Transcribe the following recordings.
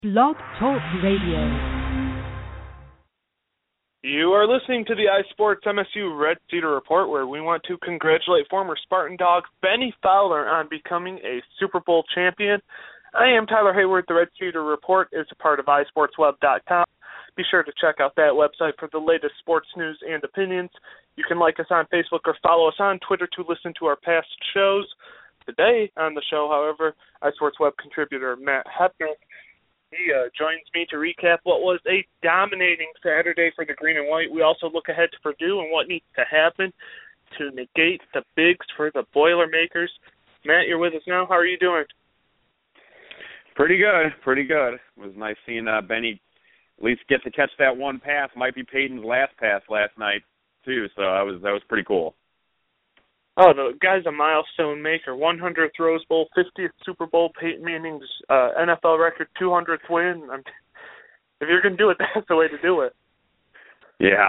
Blog Talk Radio. You are listening to the iSports MSU Red Cedar Report, where we want to congratulate former Spartan dog Benny Fowler on becoming a Super Bowl champion. I am Tyler Hayward. The Red Cedar Report is a part of iSportsWeb.com. Be sure to check out that website for the latest sports news and opinions. You can like us on Facebook or follow us on Twitter to listen to our past shows. Today on the show, however, iSports Web contributor Matt Hepnick, he joins me to recap what was a dominating Saturday for the Green and White. We also look ahead to Purdue and what needs to happen to negate the bigs for the Boilermakers. Matt, you're with us now. How are you doing? Pretty good. It was nice seeing Benny at least get to catch that one pass. Might be Peyton's last pass last night, too, so that was pretty cool. Oh, the guy's a milestone maker. 100th Rose Bowl, 50th Super Bowl, Peyton Manning's NFL record, 200th win. If you're going to do it, that's the way to do it. Yeah.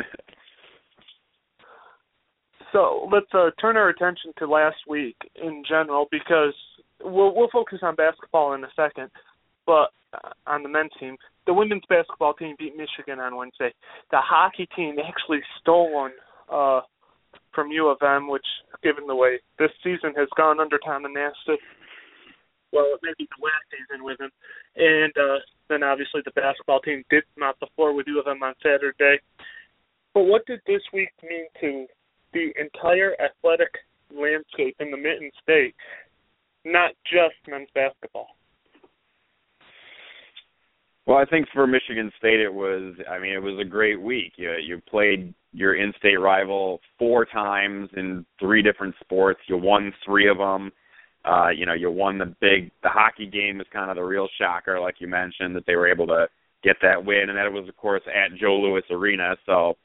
So let's turn our attention to last week in general, because we'll focus on basketball in a second, but on the men's team. The women's basketball team beat Michigan on Wednesday. The hockey team actually stole one from U of M, which, given the way this season has gone under Tom Monastic, well, it may be the last season with him. And then obviously the basketball team did mop the floor with U of M on Saturday. But what did this week mean to the entire athletic landscape in the Mitten State, not just men's basketball? Well, I think for Michigan State it was a great week. You played your in-state rival 4 times in 3 different sports. You won 3 of them. You won the hockey game is kind of the real shocker, like you mentioned, that they were able to get that win, and that was, of course, at Joe Louis Arena. So,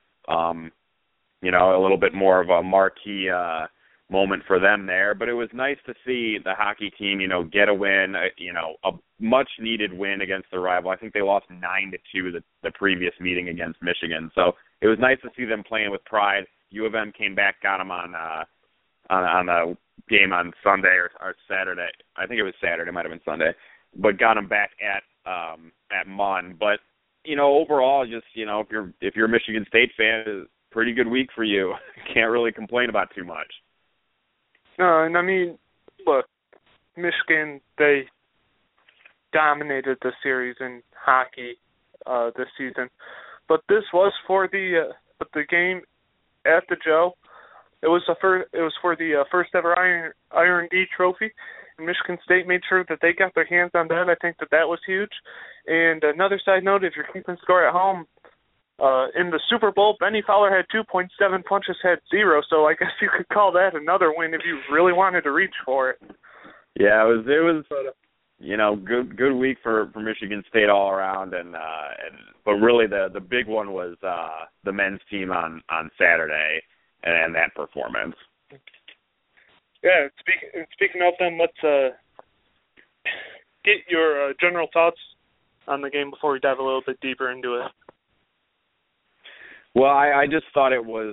a little bit more of a marquee moment for them there. But it was nice to see the hockey team, get a win, a much-needed win against the rival. I think they lost 9-2 the previous meeting against Michigan. So it was nice to see them playing with pride. U of M came back, got them on the game on Sunday or Saturday. I think it was Saturday, it might have been Sunday, but got them back at Munn. But overall, just if you're a Michigan State fan, it's a pretty good week for you. Can't really complain about too much. No, and I mean, look, Michigan, they dominated the series in hockey this season, but this was for the game at the Joe. It was for the first ever Iron D trophy, and Michigan State made sure that they got their hands on that. I think that was huge. And another side note, if you're keeping score at home, in the Super Bowl, Benny Fowler had 2.7, Punches had 0, so I guess you could call that another win if you really wanted to reach for it. Yeah, it was good week for Michigan State all around, but really the big one was the men's team on Saturday and that performance. Yeah, speaking of them, let's get your general thoughts on the game before we dive a little bit deeper into it. Well, I just thought it was,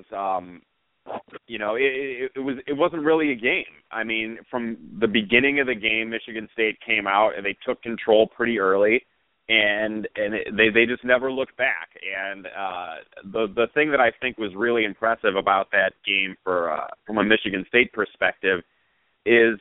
it wasn't really a game. I mean, from the beginning of the game, Michigan State came out and they took control pretty early, and they just never looked back. And the thing that I think was really impressive about that game from a Michigan State perspective is,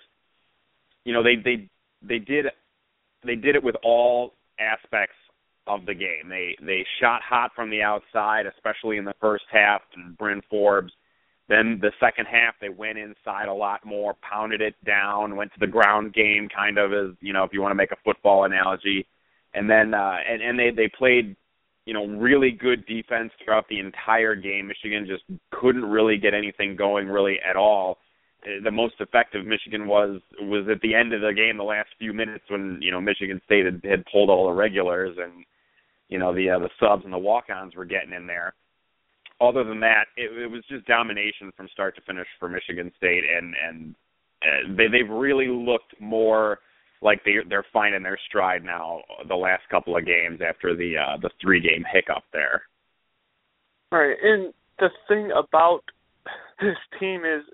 they did it with all aspects of the game. They shot hot from the outside, especially in the first half, and Bryn Forbes. Then the second half, they went inside a lot more, pounded it down, went to the ground game, kind of as, if you want to make a football analogy. And then and they played, really good defense throughout the entire game. Michigan just couldn't really get anything going really at all. The most effective Michigan was at the end of the game, the last few minutes when, Michigan State had pulled all the regulars and, the subs and the walk-ons were getting in there. Other than that, it was just domination from start to finish for Michigan State, and they've really looked more like they're finding their stride now the last couple of games after the 3-game hiccup there. Right, and the thing about this team is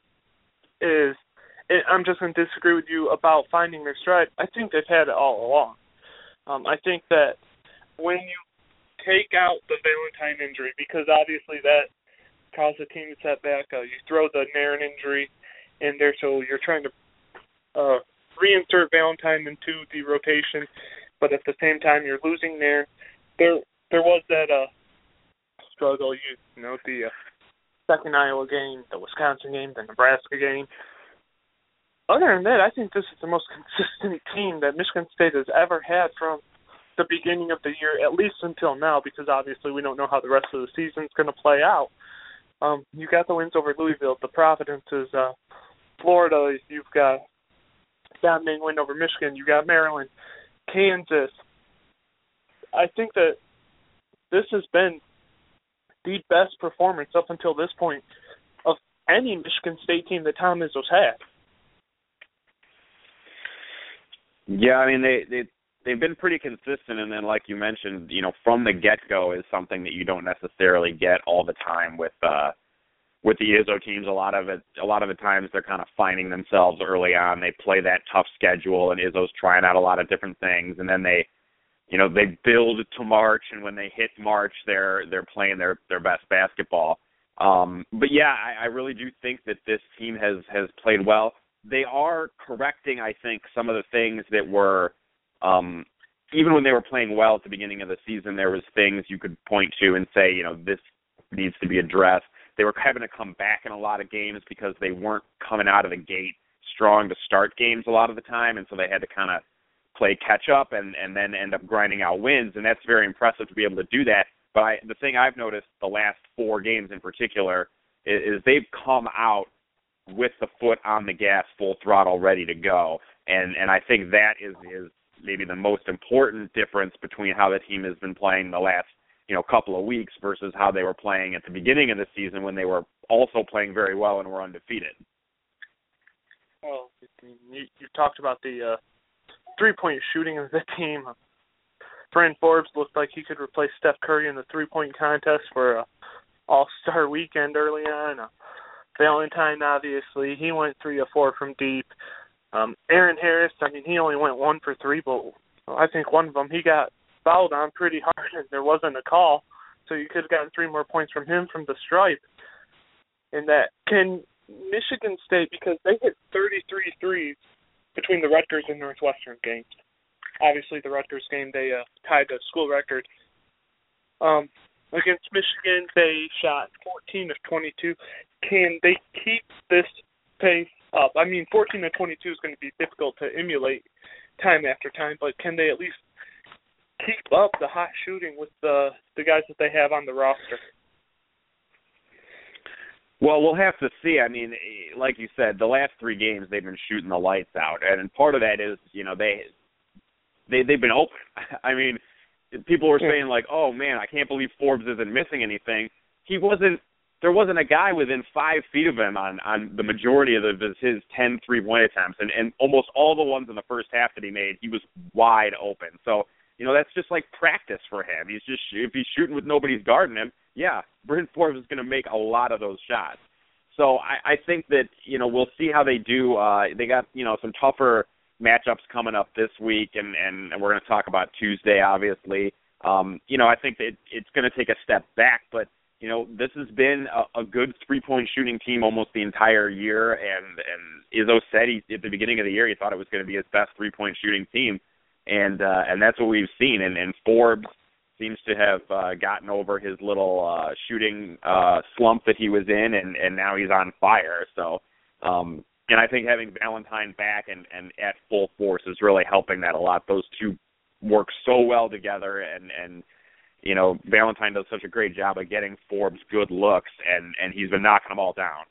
I'm just going to disagree with you about finding their stride. I think they've had it all along. I think that when you take out the Valentine injury, because obviously that caused the team to set back, you throw the Nairn injury in there, so you're trying to reinsert Valentine into the rotation, but at the same time you're losing Nairn. There was that struggle, the second Iowa game, the Wisconsin game, the Nebraska game. Other than that, I think this is the most consistent team that Michigan State has ever had from the beginning of the year, at least until now, because obviously we don't know how the rest of the season is going to play out. You got the wins over Louisville, the Providences, Florida. You've got dominating win over Michigan. You got Maryland, Kansas. I think that this has been the best performance up until this point of any Michigan State team that Tom Izzo's had. Yeah, I mean they've been pretty consistent, and then like you mentioned, from the get-go is something that you don't necessarily get all the time with the Izzo teams. A lot of the times they're kind of finding themselves early on. They play that tough schedule, and Izzo's trying out a lot of different things, and then they build to March, and when they hit March, they're playing their best basketball. But yeah, I really do think that this team has played well. They are correcting, I think, some of the things that were, even when they were playing well at the beginning of the season, there was things you could point to and say, this needs to be addressed. They were having to come back in a lot of games because they weren't coming out of the gate strong to start games a lot of the time, and so they had to kind of play catch up and then end up grinding out wins, and that's very impressive to be able to do that. But the thing I've noticed the last 4 games in particular is they've come out with the foot on the gas, full throttle, ready to go. And I think that is maybe the most important difference between how the team has been playing the last, couple of weeks versus how they were playing at the beginning of the season when they were also playing very well and were undefeated. Well, you talked about the three-point shooting of the team. Bryn Forbes looked like he could replace Steph Curry in the three-point contest for an all-star weekend early on. Valentine, obviously, he went 3 of 4 from deep. Aaron Harris, he only went 1 for 3, but I think one of them he got fouled on pretty hard and there wasn't a call, so you could have gotten 3 more points from him from the stripe. And that can Michigan State, because they hit 33 threes between the Rutgers and Northwestern games. Obviously, the Rutgers game, they tied the school record. Against Michigan, they shot 14 of 22. Can they keep this pace up? 14 of 22 is going to be difficult to emulate time after time, but can they at least keep up the hot shooting with the guys that they have on the roster? Well, we'll have to see. Like you said, the last 3 games they've been shooting the lights out, and part of that is, they've been open. People were saying like, "Oh man, I can't believe Forbes isn't missing anything." There wasn't a guy within 5 feet of him on the majority of his 10 3-point attempts, and almost all the ones in the first half that he made, he was wide open. So that's just like practice for him. If he's shooting with nobody's guarding him, yeah, Bryn Forbes is going to make a lot of those shots. So I think that we'll see how they do. They got some tougher matchups coming up this week, and we're going to talk about Tuesday, obviously. I think that it's going to take a step back, but, this has been a good three-point shooting team almost the entire year, and Izzo said at the beginning of the year he thought it was going to be his best three-point shooting team, and that's what we've seen. And Forbes seems to have gotten over his little shooting slump that he was in, and now he's on fire. So, and I think having Valentine back and at full force is really helping that a lot. Those two work so well together, and Valentine does such a great job of getting Forbes good looks, and he's been knocking them all down.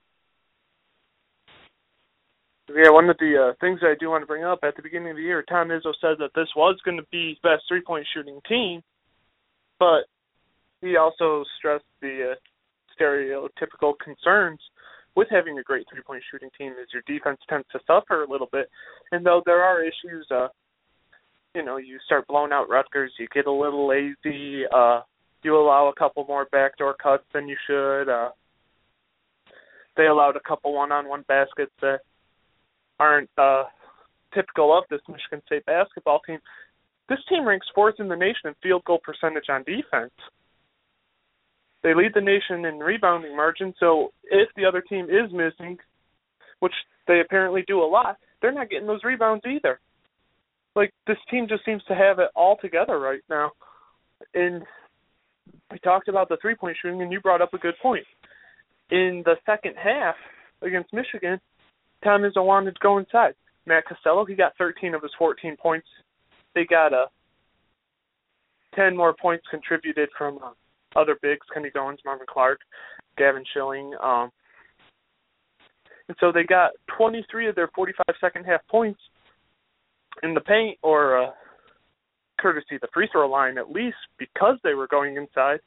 Yeah, one of the things I do want to bring up, at the beginning of the year, Tom Izzo said that this was going to be his best three-point shooting team, but he also stressed the stereotypical concerns with having a great three-point shooting team is your defense tends to suffer a little bit. And though there are issues, you start blowing out Rutgers, you get a little lazy, you allow a couple more backdoor cuts than you should. They allowed a couple one-on-one baskets that aren't typical of this Michigan State basketball team. this team ranks fourth in the nation in field goal percentage on defense. They lead the nation in rebounding margin, so if the other team is missing, which they apparently do a lot, they're not getting those rebounds either. Like, this team just seems to have it all together right now. And we talked about the three-point shooting, and you brought up a good point. In the second half against Michigan, Tom Izzo wanted to go inside. Matt Costello, he got 13 of his 14 points. They got 10 more points contributed from other bigs, Kenny Goins, Marvin Clark, Gavin Schilling. And so they got 23 of their 45 second-half points in the paint, or courtesy the free throw line at least, because they were going inside.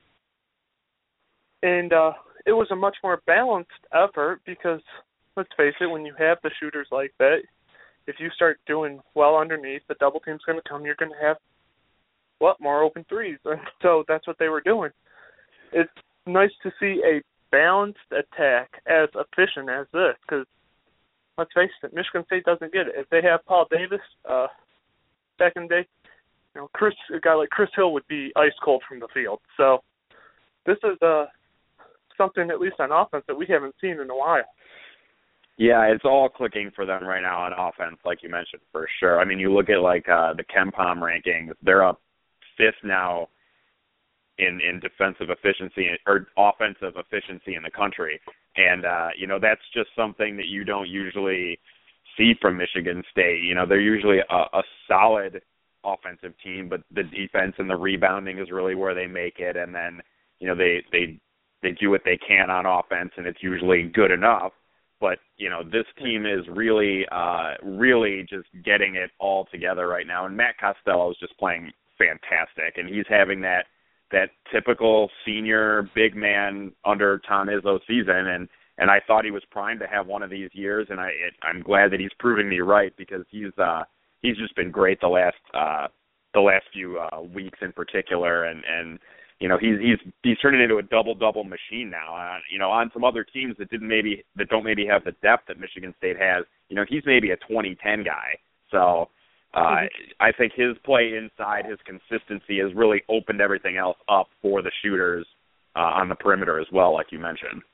And it was a much more balanced effort because, let's face it, when you have the shooters like that, if you start doing well underneath, the double team's going to come, you're going to have, more open threes. And so that's what they were doing. It's nice to see a balanced attack as efficient as this, because let's face it, Michigan State doesn't get it. If they have Paul Davis back in the day, a guy like Chris Hill would be ice cold from the field. So this is something, at least on offense, that we haven't seen in a while. Yeah, it's all clicking for them right now on offense, like you mentioned, for sure. I mean, you look at the KenPom rankings; they're up fifth now in defensive efficiency or offensive efficiency in the country, and that's just something that you don't usually see from Michigan State. They're usually a solid offensive team, but the defense and the rebounding is really where they make it, and then they do what they can on offense, and it's usually good enough. But, this team is really just getting it all together right now. And Matt Costello is just playing fantastic. And he's having that typical senior big man under Tom Izzo season. And I thought he was primed to have one of these years. And I'm glad that he's proving me right, because he's just been great the last few weeks in particular. And he's turning into a double machine now. On some other teams that don't maybe have the depth that Michigan State has, he's maybe a 20-10 guy. So I think his play inside, his consistency has really opened everything else up for the shooters on the perimeter as well, like you mentioned.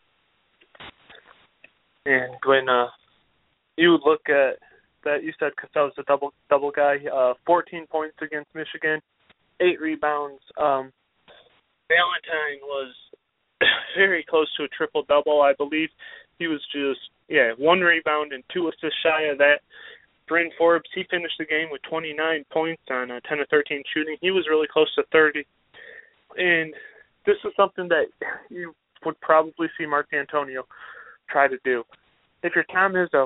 And when you look at that, you said Costello's a double guy, 14 points against Michigan, 8 rebounds. Valentine was very close to a triple-double. I believe he was just, 1 rebound and 2 assists shy of that. Bryn Forbes, he finished the game with 29 points on 10 of 13 shooting. He was really close to 30. And this is something that you would probably see Mark D'Antonio try to do. If you're Tom Izzo,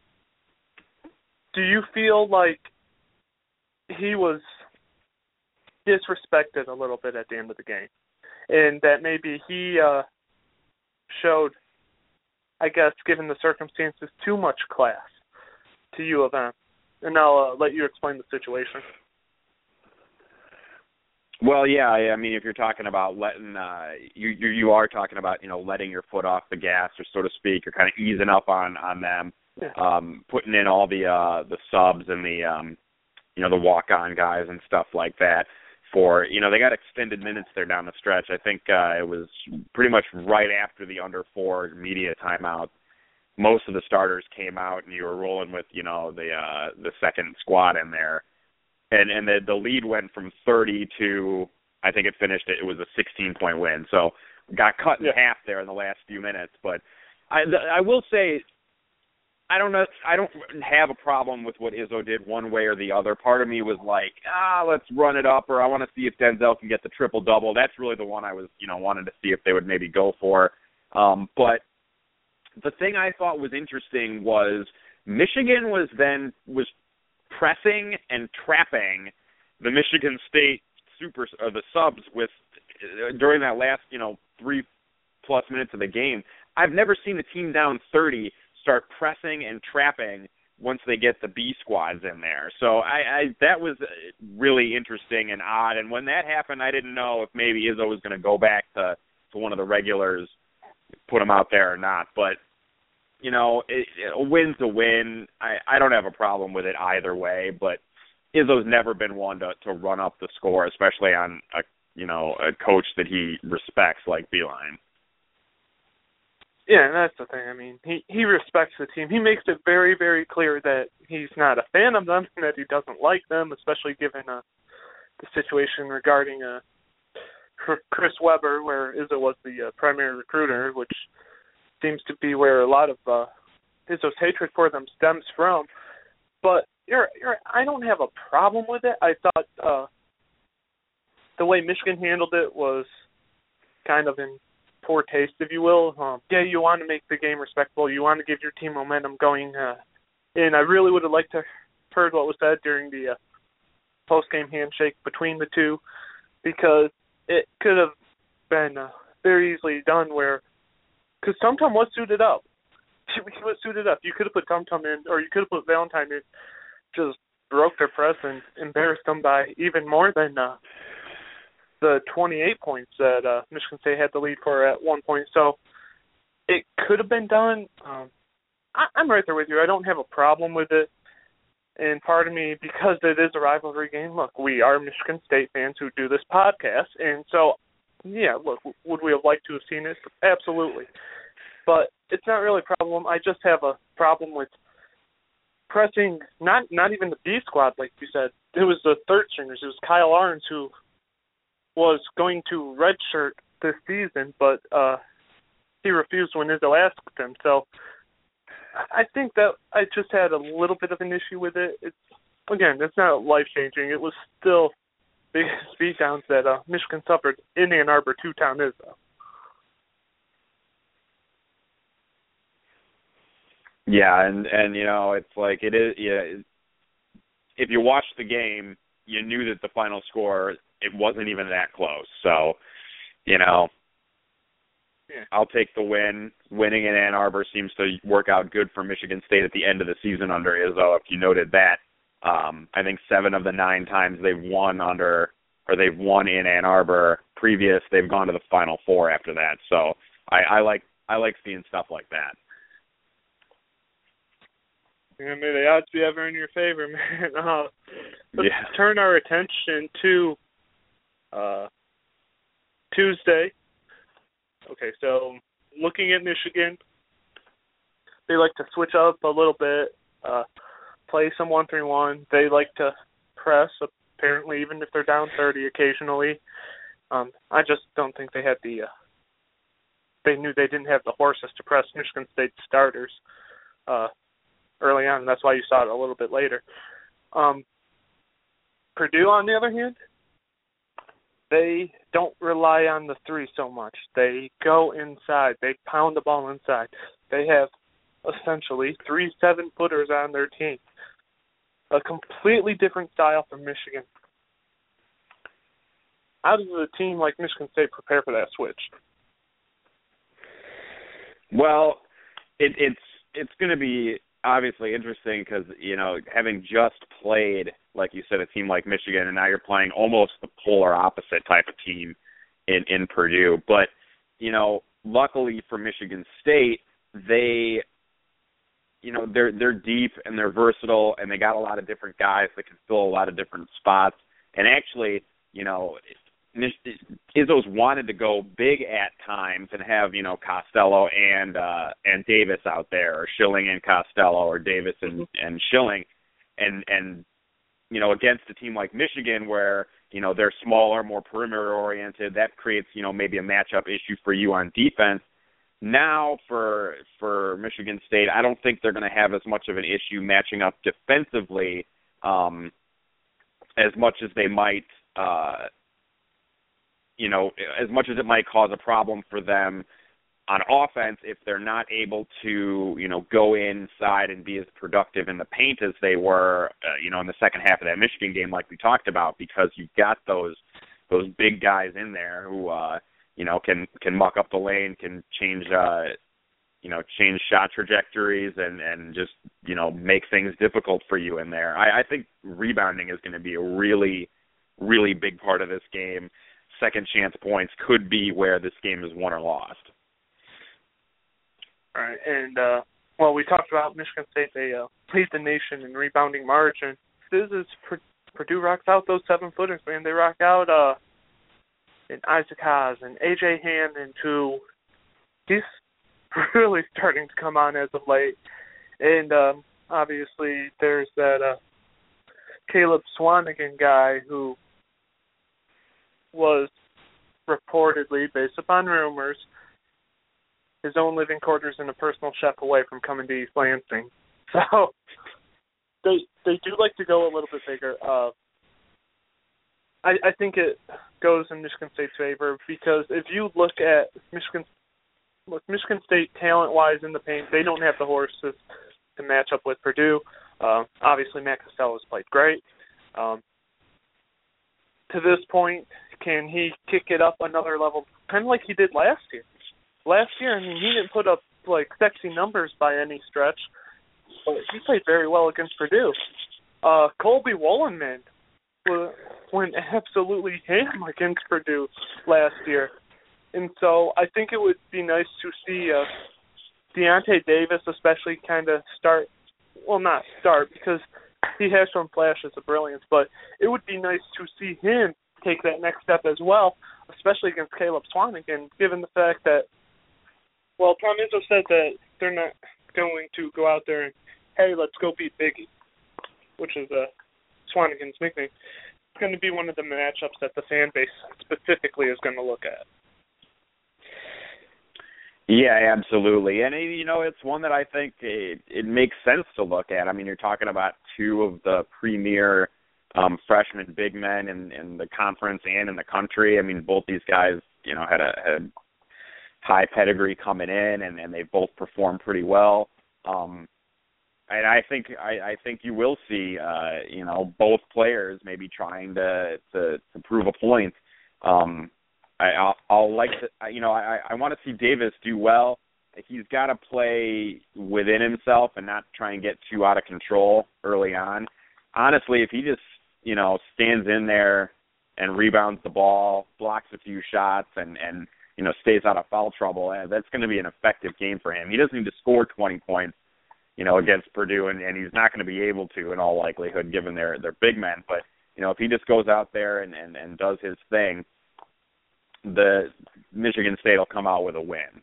do you feel like he was disrespected a little bit at the end of the game, and that maybe he showed, I guess, given the circumstances, too much class to U of M? And I'll let you explain the situation. Well, yeah, I mean, if you're talking about letting, you are talking about, letting your foot off the gas, or so to speak, or kind of easing up on them, putting in all the subs and the walk-on guys and stuff like that. For, they got extended minutes there down the stretch. I think it was pretty much right after the under 4 media timeout. Most of the starters came out, and you were rolling with, the second squad in there. And the lead went from 30 to, I think it was a 16-point win. So got cut in half there in the last few minutes. But I will say, I don't have a problem with what Izzo did one way or the other. Part of me was like, let's run it up, or I want to see if Denzel can get the triple-double. That's really the one I was, wanted to see if they would maybe go for. But the thing I thought was interesting was Michigan was pressing and trapping the Michigan State the subs with during that last 3+ minutes of the game. I've never seen a team down 30 start pressing and trapping once they get the B squads in there. So that was really interesting and odd. And when that happened, I didn't know if maybe Izzo was going to go back to one of the regulars, put him out there or not. But a win's a win. I don't have a problem with it either way. But Izzo's never been one to run up the score, especially on a coach that he respects like Beilein. Yeah, and that's the thing. I mean, he respects the team. He makes it very, very clear that he's not a fan of them, that he doesn't like them, especially given the situation regarding Chris Webber, where Izzo was the primary recruiter, which seems to be where a lot of Izzo's hatred for them stems from. But I don't have a problem with it. I thought the way Michigan handled it was kind of in poor taste, if you will. Yeah, you want to make the game respectable. You want to give your team momentum going. And I really would have liked to heard what was said during the post-game handshake between the two, because it could have been very easily done where, because Tum Tum was suited up. He was suited up. You could have put Tum Tum in, or you could have put Valentine in, just broke their press and embarrassed them by even more than the 28 points that Michigan State had the lead for at one point. So it could have been done. I'm right there with you. I don't have a problem with it. And part of me, because it is a rivalry game, look, we are Michigan State fans who do this podcast. And so, yeah, look, would we have liked to have seen it? Absolutely. But it's not really a problem. I just have a problem with pressing, not even the B squad, like you said. It was the third stringers. It was Kyle Arns who was going to redshirt this season, but he refused when Izzo asked him. So I think that I just had a little bit of an issue with it. It's not life-changing. It was still big speed downs that Michigan suffered in Ann Arbor to Town Izzo. Yeah, and it's like it is. Yeah, if you watched the game, you knew that the final score, it wasn't even that close. So, yeah. I'll take the win. Winning in Ann Arbor seems to work out good for Michigan State at the end of the season under Izzo, if you noted that. I think 7 of the 9 times they've won in Ann Arbor previous, they've gone to the Final Four after that. So I like seeing stuff like that. Yeah, may the odds be ever in your favor, man. Let's turn our attention to Tuesday. Okay, so looking at Michigan, they like to switch up a little bit, play some 1-3-1. They like to press, apparently, even if they're down 30 occasionally. I just don't think they had they knew they didn't have the horses to press Michigan State starters early on. That's why you saw it a little bit later. Purdue, on the other hand, they don't rely on the 3 so much. They go inside. They pound the ball inside. They have essentially 3 7-footers on their team. A completely different style from Michigan. How does a team like Michigan State prepare for that switch? Well, it's going to be obviously interesting because, having just played, like you said, a team like Michigan, and now you're playing almost the polar opposite type of team in Purdue. But, luckily for Michigan State, they're deep and they're versatile and they got a lot of different guys that can fill a lot of different spots. And actually, Izzo's wanted to go big at times and have, Costello and Davis out there, or Schilling and Costello, or Davis and Schilling. And against a team like Michigan where, they're smaller, more perimeter-oriented, that creates, maybe a matchup issue for you on defense. Now for Michigan State, I don't think they're going to have as much of an issue matching up defensively as much as they might, as much as it might cause a problem for them on offense if they're not able to, go inside and be as productive in the paint as they were, in the second half of that Michigan game, like we talked about, because you've got those big guys in there who, can muck up the lane, can change shot trajectories and just, make things difficult for you in there. I think rebounding is going to be a really, really big part of this game. Second chance points could be where this game is won or lost. All right, and, we talked about Michigan State. They lead the nation in rebounding margin. This is Purdue rocks out those 7-footers, man. They rock out and Isaac Haas and A.J. Hammond, who he's really starting to come on as of late. And obviously there's that Caleb Swanigan guy who was reportedly, based upon rumors, his own living quarters and a personal chef away from coming to East Lansing. So they do like to go a little bit bigger. I think it goes in Michigan State's favor because if you look at Michigan State talent-wise in the paint, they don't have the horses to match up with Purdue. Obviously, Matt Costello has played great. To this point, can he kick it up another level, kind of like he did last year? Last year, I mean, he didn't put up, like, sexy numbers by any stretch, but he played very well against Purdue. Colby Wollenman went absolutely ham against Purdue last year. And so I think it would be nice to see Deontay Davis especially kind of start, well, not start, because he has shown flashes of brilliance, but it would be nice to see him take that next step as well, especially against Caleb Swanigan, given the fact that, well, Tom Izzo said that they're not going to go out there and, hey, let's go beat Biggie, which is Swanigan's nickname. It's going to be one of the matchups that the fan base specifically is going to look at. Yeah, absolutely. And, you know, it's one that I think it makes sense to look at. I mean, you're talking about two of the premier freshman big men in the conference and in the country. I mean, both these guys, you know, had high pedigree coming in, and they both performed pretty well. And I think you will see, you know, both players maybe trying to prove a point. I'll like to, you know, I want to see Davis do well. He's got to play within himself and not try and get too out of control early on. Honestly, if he just, you know, stands in there and rebounds the ball, blocks a few shots, and you know, stays out of foul trouble, that's going to be an effective game for him. He doesn't need to score 20 points, you know, against Purdue, and he's not going to be able to in all likelihood given their big men. But, you know, if he just goes out there and does his thing, the Michigan State will come out with a win.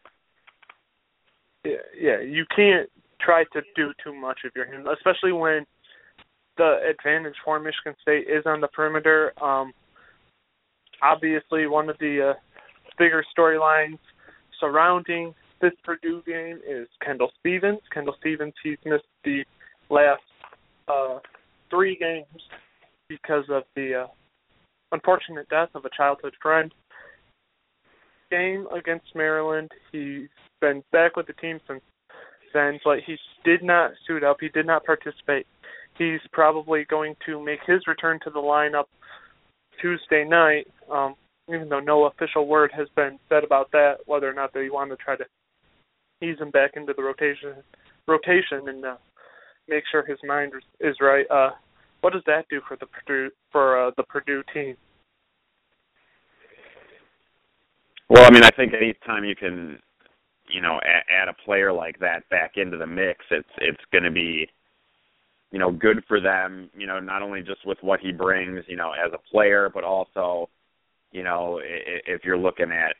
Yeah, you can't try to do too much if you're him, especially when the advantage for Michigan State is on the perimeter. Obviously, one of the bigger storylines surrounding this Purdue game is Kendall Stevens. Kendall Stevens, he's missed the last 3 games because of the unfortunate death of a childhood friend. Game against Maryland, he's been back with the team since then, but he did not suit up. He did not participate. He's probably going to make his return to the lineup Tuesday night, even though no official word has been said about that, whether or not they want to try to ease him back into the rotation and make sure his mind is right. What does that do for the Purdue team? Well, I mean, I think any time you can, you know, add a player like that back into the mix, it's going to be, you know, good for them, you know, not only just with what he brings, you know, as a player, but also, you know, if you're looking at,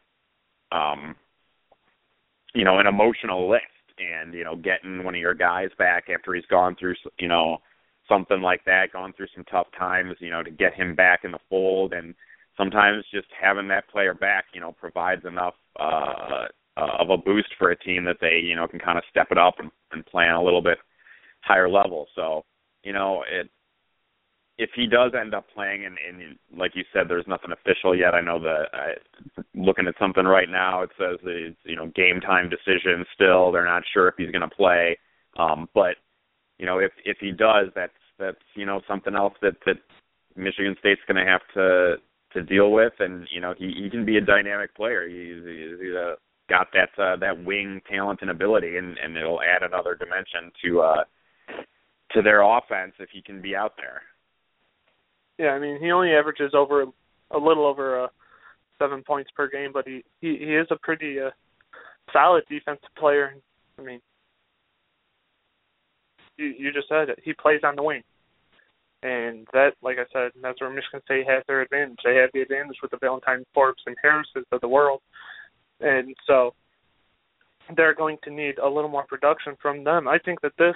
you know, an emotional lift and, you know, getting one of your guys back after he's gone through, you know, something like that, gone through some tough times, you know, to get him back in the fold. And sometimes just having that player back, you know, provides enough of a boost for a team that they, you know, can kind of step it up and play on a little bit higher level. So, you know, if he does end up playing, and like you said, there's nothing official yet. I know looking at something right now, it says that it's, you know, game time decision still. They're not sure if he's going to play. But, you know, if he does, that's you know, something else that Michigan State's going to have to deal with. And, you know, he can be a dynamic player. He's got that wing talent and ability, and it'll add another dimension to their offense if he can be out there. Yeah, I mean, he only averages a little over 7 points per game, but he is a pretty solid defensive player. I mean, you just said it. He plays on the wing. And that, like I said, that's where Michigan State has their advantage. They have the advantage with the Valentine Forbes and Harrises of the world. And so they're going to need a little more production from them. I think that this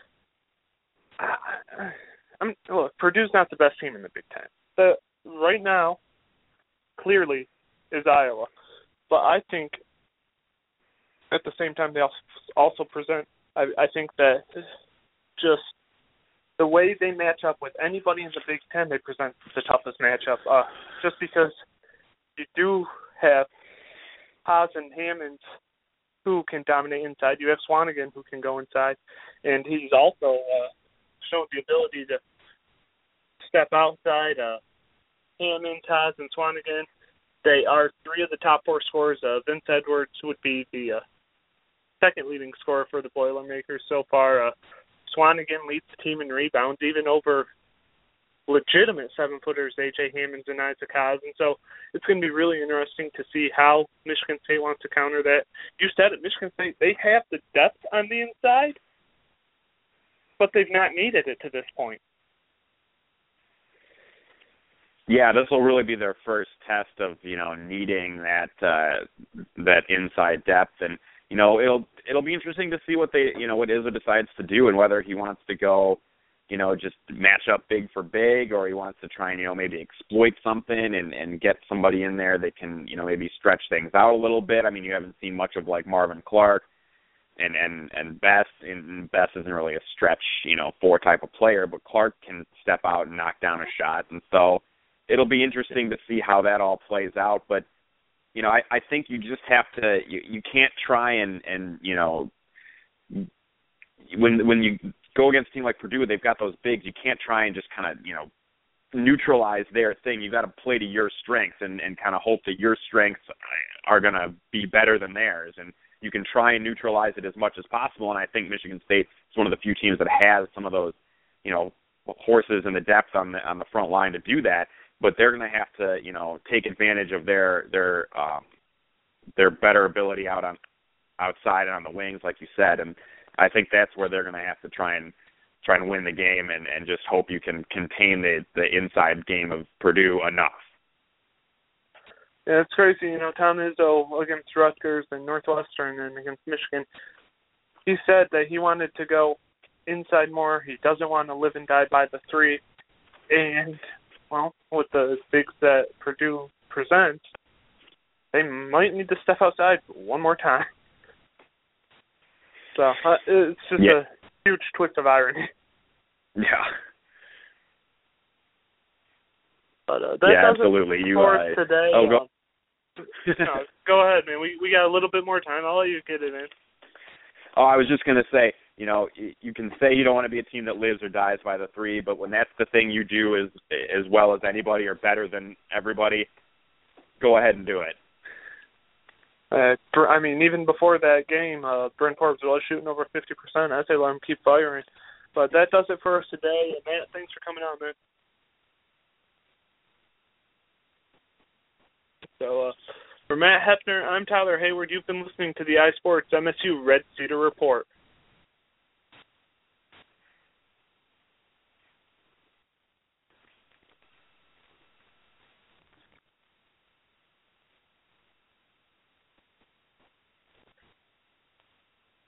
look, Purdue's not the best team in the Big Ten. Right now, clearly, is Iowa. But I think at the same time they also present, I think that just the way they match up with anybody in the Big Ten, they present the toughest matchup. Just because you do have Haas and Hammond who can dominate inside. You have Swanigan who can go inside. And he's also shown the ability to step outside. Hammond, Haas, and Swanigan, they are three of the top four scorers. Vince Edwards would be the second leading scorer for the Boilermakers so far. Swanigan leads the team in rebounds, even over legitimate 7-footers, A.J. Hammonds and Isaac Haas. And so it's going to be really interesting to see how Michigan State wants to counter that. You said it, Michigan State, they have the depth on the inside, but they've not needed it to this point. Yeah, this will really be their first test of, needing that inside depth. And, it'll be interesting to see what what Izzo decides to do and whether he wants to go, just match up big for big, or he wants to try and, maybe exploit something and get somebody in there that can, maybe stretch things out a little bit. I mean, you haven't seen much of like Marvin Clark and Bess, and Bess isn't really a stretch, 4 type of player, but Clark can step out and knock down a shot. And so it'll be interesting to see how that all plays out. But, I think you just have to, you can't try and when you go against a team like Purdue, they've got those bigs, you can't try and just kind of, neutralize their thing. You've got to play to your strengths and kind of hope that your strengths are going to be better than theirs. And you can try and neutralize it as much as possible. And I think Michigan State is one of the few teams that has some of those, horses in the depth on the front line to do that. But they're going to have to, take advantage of their better ability outside and on the wings, like you said. And I think that's where they're going to have to try and win the game and just hope you can contain the inside game of Purdue enough. Yeah, it's crazy. Tom Izzo against Rutgers and Northwestern and against Michigan, he said that he wanted to go inside more. He doesn't want to live and die by the 3. And, well, with the bigs that Purdue presents, they might need to step outside one more time. So it's just a huge twist of irony. Yeah. But that does absolutely. It for us today. Go. No, go ahead, man. We got a little bit more time. I'll let you get it in. Oh, I was just going to say, you can say you don't want to be a team that lives or dies by the 3, but when that's the thing you do as well as anybody or better than everybody, go ahead and do it. Even before that game, Bryn Forbes was shooting over 50%. I say let him keep firing. But that does it for us today. And Matt, thanks for coming on, man. So for Matt Hepner, I'm Tyler Hayward. You've been listening to the iSports MSU Red Cedar Report.